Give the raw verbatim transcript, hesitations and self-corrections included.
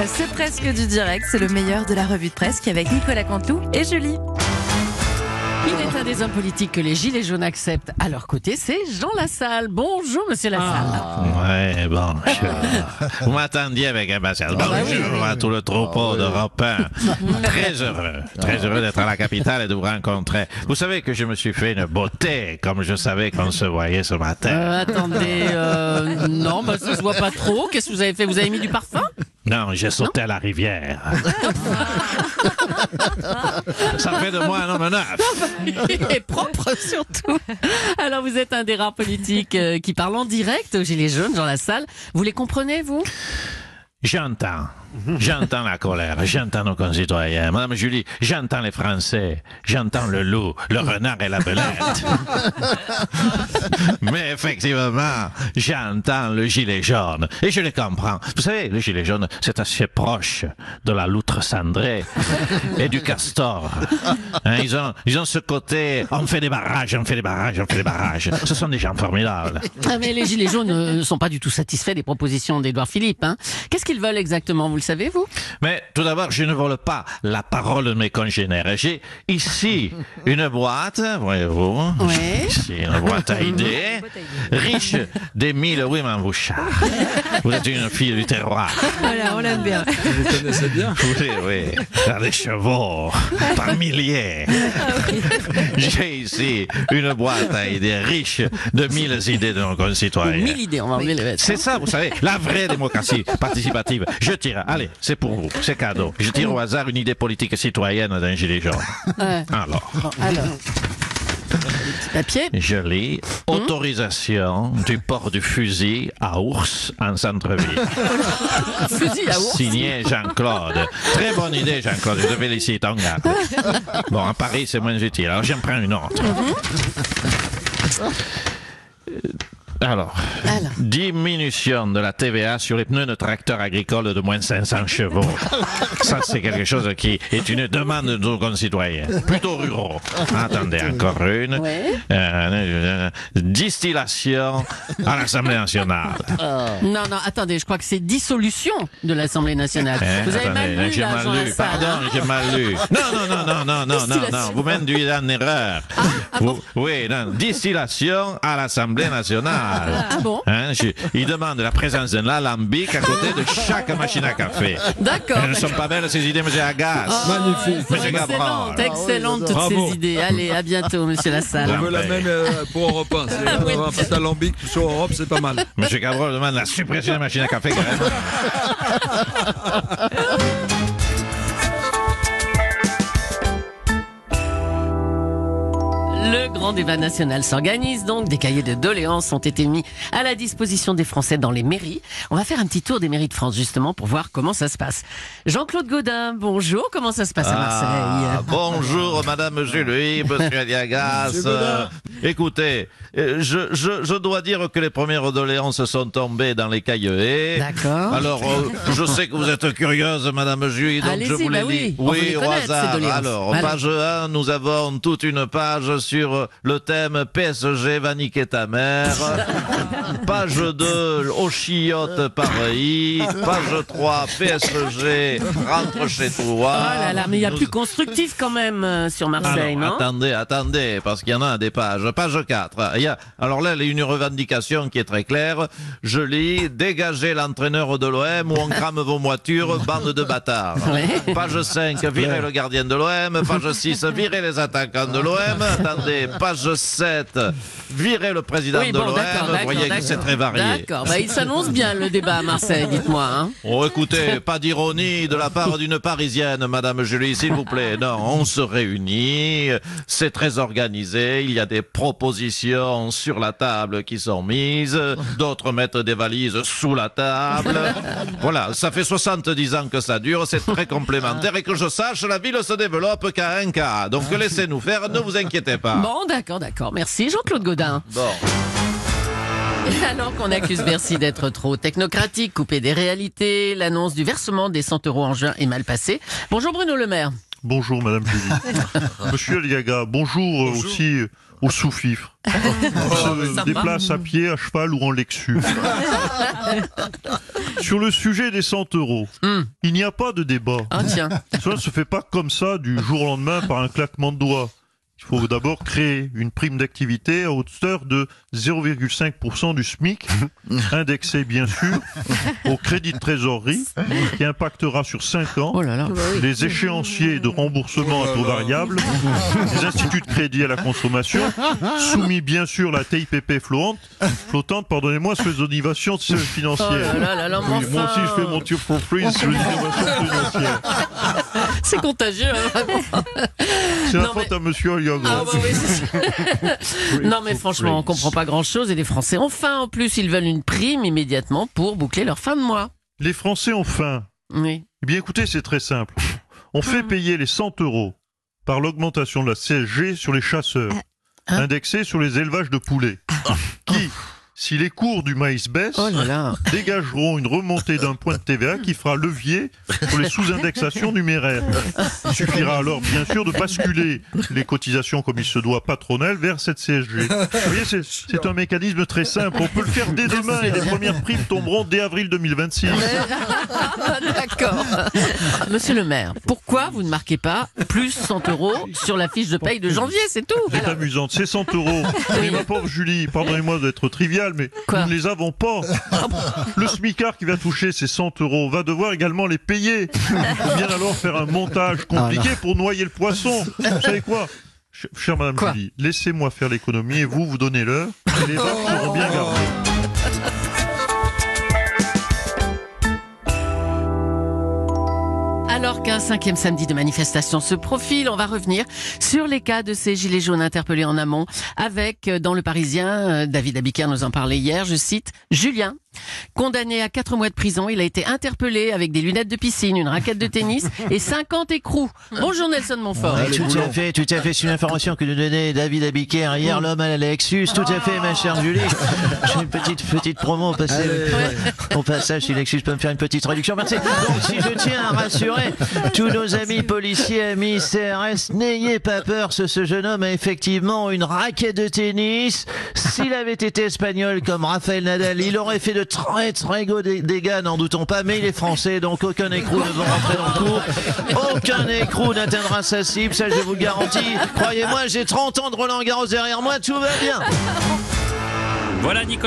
C'est presque du direct, c'est le meilleur de la revue de presse qui est avec Nicolas Canteloup et Julie. Il est un des hommes politiques que les Gilets jaunes acceptent à leur côté, c'est Jean Lassalle. Bonjour Monsieur Lassalle. Ah. Ouais, bon, je... vous m'attendiez avec impatience. Ah bah Bonjour oui. à tout le troupeau d'Europe un. Très heureux, très heureux d'être à la capitale et de vous rencontrer. Vous savez que je me suis fait une beauté, comme je savais qu'on se voyait ce matin. Euh, attendez, euh, non, bah, ça se voit pas trop. Qu'est-ce que vous avez fait? Vous avez mis du parfum? Non, j'ai sauté à la rivière. Ça fait de moi un homme neuf. Et propre surtout. Alors vous êtes un des rares politiques euh, qui parle en direct aux Gilets jaunes, Jean Lassalle. Vous les comprenez, vous? J'entends, j'entends la colère, j'entends nos concitoyens. Madame Julie, j'entends les Français, j'entends le loup, le renard et la belette. Mais effectivement, j'entends le gilet jaune et je les comprends. Vous savez, le gilet jaune, c'est assez proche de la loutre cendrée et du castor. Hein, ils ont, ils ont ce côté, on fait des barrages, on fait des barrages, on fait des barrages. Ce sont des gens formidables. Ah, mais les Gilets jaunes euh, ne sont pas du tout satisfaits des propositions d'Édouard Philippe. Hein. Qu'est-ce qu'ils veulent exactement, vous le savez, vous? Mais tout d'abord, je ne vole pas la parole de mes congénères. J'ai ici une boîte, voyez-vous, Oui. j'ai ici une boîte à idées, riche des mille, oui, Mme Bouchard. Vous êtes une fille du terroir. Voilà, on l'aime bien. Vous connaissez bien. Oui, oui, dans des chevaux, par milliers. J'ai ici une boîte à idées riche de mille idées de nos concitoyens. Mille idées, on va enlever les vêtements. C'est ça, vous savez, la vraie démocratie participative. Je tire, allez, c'est pour vous, c'est cadeau. Je tire au hasard une idée politique citoyenne d'un gilet jaune. Ouais. Alors, Bon, alors. Papier. je lis autorisation du port du fusil à ours en centre-ville. Fusil à ours. Signé Jean-Claude. Très bonne idée, Jean-Claude, je te félicite, on garde. Bon, à Paris, c'est moins utile, alors j'en prends une autre. Alors, Alors. diminution de la T V A sur les pneus de tracteurs agricoles de moins de cinq cents chevaux. Ça, c'est quelque chose qui est une demande de nos concitoyens, plutôt ruraux. Attendez, encore une. Ouais. Euh, distillation à l'Assemblée nationale. Non, non, attendez, je crois que c'est dissolution de l'Assemblée nationale. Hein, Vous avez attendez, mal lu, j'ai là, mal Jean lu. Lassalle, Pardon, hein. j'ai mal lu. Non, non, non, non, non, non, non, non. Distillation. Vous m'induisez en erreur. ah Vous- bon oui, non, distillation à l'Assemblée nationale. Ah bon? Hein, je- il demande la présence d'un alambic à côté de chaque machine à café. D'accord. Elles ne sont pas belles, ces idées, monsieur Agas. Magnifique. Monsieur Excellente, Gabron. excellente toutes Bravo. ces idées. Allez, à bientôt, Monsieur Lassalle. On veut la même euh, pour Europe un. C'est Ah oui. un petit alambic sur Europe, c'est pas mal. Monsieur Gabron demande la suppression des machines à café, carrément. Le grand débat national s'organise donc. Des cahiers de doléances ont été mis à la disposition des Français dans les mairies. On va faire un petit tour des mairies de France justement pour voir comment ça se passe. Jean-Claude Gaudin, bonjour. Comment ça se passe à Marseille? Ah, bonjour, Madame Julie, Monsieur Aliagas. Monsieur Gaudin. Euh, écoutez, euh, je, je, je dois dire que les premières doléances sont tombées dans les cahiers. D'accord. Alors, euh, je sais que vous êtes curieuse, Madame Julie, donc Allez-y, je vous bah les oui, lis. on veut les au connaître, ces hasard. doléances. Alors, Voilà. page un, nous avons toute une page sur le thème P S G va niquer ta mère. Page deux, au chiotte Paris. Page trois, P S G rentre chez toi. Oh là là, mais il y a Nous- plus constructif quand même euh, sur Marseille, alors, non? attendez, attendez, parce qu'il y en a des pages. Page quatre. Il y a, alors là, il y a une revendication qui est très claire. Je lis, dégagez l'entraîneur de l'O M ou on crame vos voitures, bande de bâtards. Ouais. Page cinq, virez le gardien de l'O M. Page six, virez les attaquants de l'O M. Attendez, page sept, virez le président Oui, de bon, l'O M. d'accord, Vous voyez d'accord, que c'est d'accord. très varié. D'accord, bah, il s'annonce bien le débat à Marseille, dites-moi. Hein. Oh, écoutez, pas d'ironie de la part d'une Parisienne, Madame Julie, s'il vous plaît. Non, on se réunit, c'est très organisé, il y a des propositions sur la table qui sont mises, d'autres mettent des valises sous la table. Voilà, ça fait soixante-dix ans que ça dure, c'est très complémentaire et que je sache, la ville se développe qu'à un cas. Donc laissez-nous faire, ne vous inquiétez pas. Bon, d'accord, d'accord. Merci Jean-Claude Gaudin. Bon. Et alors qu'on accuse Bercy d'être trop technocratique, coupé des réalités, l'annonce du versement des cent euros en juin est mal passée. Bonjour Bruno Le Maire. Bonjour Madame Julie. Monsieur Aliaga, bonjour, euh, Bonjour. aussi au sous-fifre. On se déplace à pied, à cheval ou en Lexus. Sur le sujet des cent euros, Hmm. il n'y a pas de débat. Ah tiens. Cela ne se fait pas comme ça du jour au lendemain par un claquement de doigts. Il faut d'abord créer une prime d'activité à hauteur de zéro virgule cinq pour cent du SMIC, indexée bien sûr au crédit de trésorerie, qui impactera sur cinq ans Oh là là. les échéanciers de remboursement à taux variable, les instituts de crédit à la consommation, soumis bien sûr à la T I P P flottante, flottante pardonnez-moi, sur les innovations Oh financières. là là là là, mais Oui, moi enfin. aussi je fais mon tir for free sur les innovations financières. C'est contagieux, hein, vraiment. C'est la Non, faute mais- à monsieur Aliaga. Ah bah oui, c'est ça. Non mais franchement, on comprend pas grand-chose et les Français ont faim en plus, ils veulent une prime immédiatement pour boucler leur fin de mois. Les Français ont faim. Oui. Eh bien écoutez, c'est très simple. On fait payer les cent euros par l'augmentation de la C S G sur les chasseurs, Hein indexée sur les élevages de poulets, qui, si les cours du maïs baissent, Oh là là. dégageront une remontée d'un point de T V A qui fera levier pour les sous-indexations numéraires. Il suffira alors bien sûr de basculer les cotisations comme il se doit patronales vers cette C S G. Vous voyez, c'est, c'est un mécanisme très simple. On peut le faire dès demain et les premières primes tomberont dès avril deux mille vingt-six. Ah, d'accord. Monsieur le maire, pourquoi vous ne marquez pas plus cent euros sur la fiche de paye de janvier, c'est tout. C'est amusant. Ces cent euros, mais ma pauvre Julie, pardonnez-moi d'être trivial, mais Quoi nous ne les avons pas. Le smicard qui va toucher ces cent euros va devoir également les payer. Ou bien alors faire un montage compliqué pour noyer le poisson. Vous savez quoi, Ch- chère Madame Quoi Julie, laissez-moi faire l'économie et vous, vous donnez l'heure et les vaches seront bien gardées. Alors qu'un cinquième samedi de manifestation se profile, on va revenir sur les cas de ces gilets jaunes interpellés en amont avec, euh, dans Le Parisien, euh, David Abiker nous en parlait hier, je cite, Julien, condamné à quatre mois de prison, il a été interpellé avec des lunettes de piscine, une raquette de tennis et cinquante écrous. Bonjour Nelson Montfort. Oui, tout à fait, tout à fait. C'est une information que nous donnait David Abiker hier, l'homme à la Lexus. Tout à fait, ma chère Julie. J'ai une petite, petite promo au passage. Au passage, si Lexus peut me faire une petite réduction. Merci. Donc, si je tiens à rassurer tous nos amis policiers, amis C R S, n'ayez pas peur. Ce, ce jeune homme a effectivement une raquette de tennis. S'il avait été espagnol comme Rafael Nadal, il aurait fait de très très gros dé- dégâts, n'en doutons pas. Mais il est français, donc aucun écrou ne va rentrer dans le cours. Aucun écrou n'atteindra sa cible, ça je vous le garantis. Croyez-moi, j'ai trente ans de Roland Garros derrière moi, tout va bien. Voilà Nicolas.